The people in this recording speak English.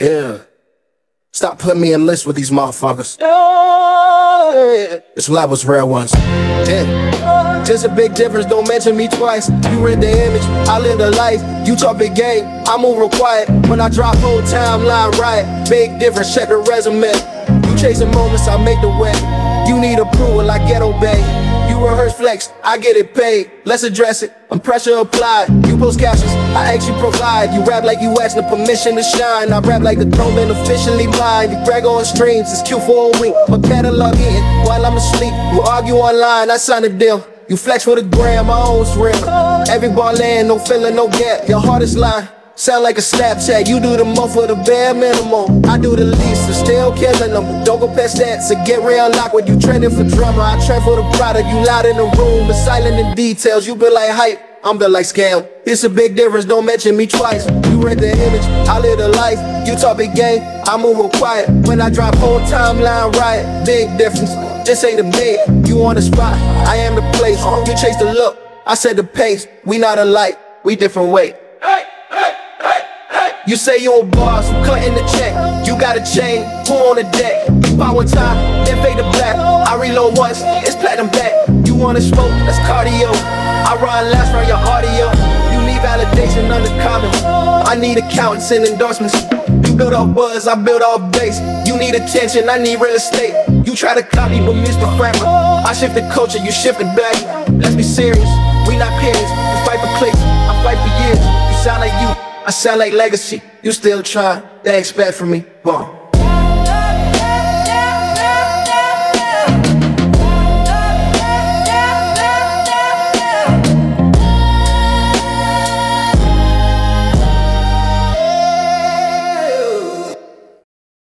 Yeah. Stop putting me in lists with these motherfuckers. It's levels, real ones. Yeah. Just a big difference, don't mention me twice. You read the image, I live the life. You talk big game, I move real quiet. When I drop whole timeline right. Big difference, check the resume. You chasing moments, I make the way. You need approval, I get obeyed. You rehearse flex, I get it paid. Let's address it, I'm pressure applied. You post captions, I actually provide. You rap like you asking permission to shine. I rap like the throne been officially mine. You brag on streams, it's cute for a week. But catalog hitting while I'm asleep. You argue online, I sign a deal. You flex for the gram, my own rim. Every bar land, no filler, no gap. Your hardest line sound like a Snapchat. You do the most for the bare minimum. I do the least, so still killing them. Don't go past that, so get real locked when you trending for drama. I trend for the product, you loud in the room, but silent in details. You build like hype, I'm built like scam. It's a big difference, don't mention me twice. You read the image, I live the life. You talk big game, I move real quiet. When I drop whole timeline right, big difference, just ain't the big. You on the spot, I am the place. You chase the look, I set the pace. We not alike, we different weight. You say you a boss, I'm cutting the check. You got a chain, who on the deck? Buy one time, then fade to black. I reload once, it's platinum back. You wanna smoke, that's cardio. I run last from your audio. You need validation under comments. I need accountants and endorsements. You build off buzz, I build off base. You need attention, I need real estate. You try to copy but miss the grammar. I shift the culture, you shift it back. Let's be serious, we not peers. You fight for clicks, I fight for years. You sound like you, I sound like legacy. You still try, they expect from me. Boom.